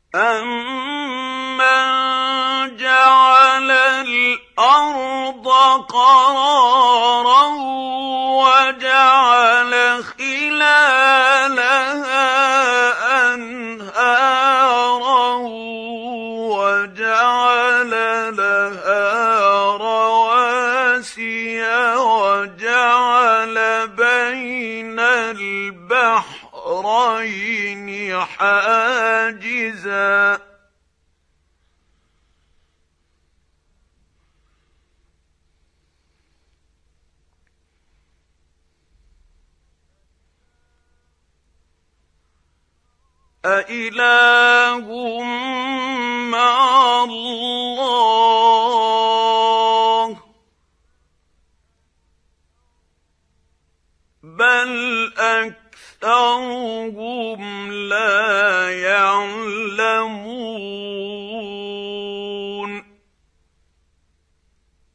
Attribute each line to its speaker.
Speaker 1: أَمَّن جَعَلَ الْأَرْضَ قَرَارًا وَجَعَلَ خِلَالَهَا أَنْهَارًا وَجَعَلَ لَهَا رَوَاسِيَ وَجَعَلَ بَيْنَ الْبَحْرَيْنِ حَاجِزًا أَإِلَٰهٌ مَّعَ اللَّهِ ۚ بَلْ أَكْثَرُهُمْ لَا يَعْلَمُونَ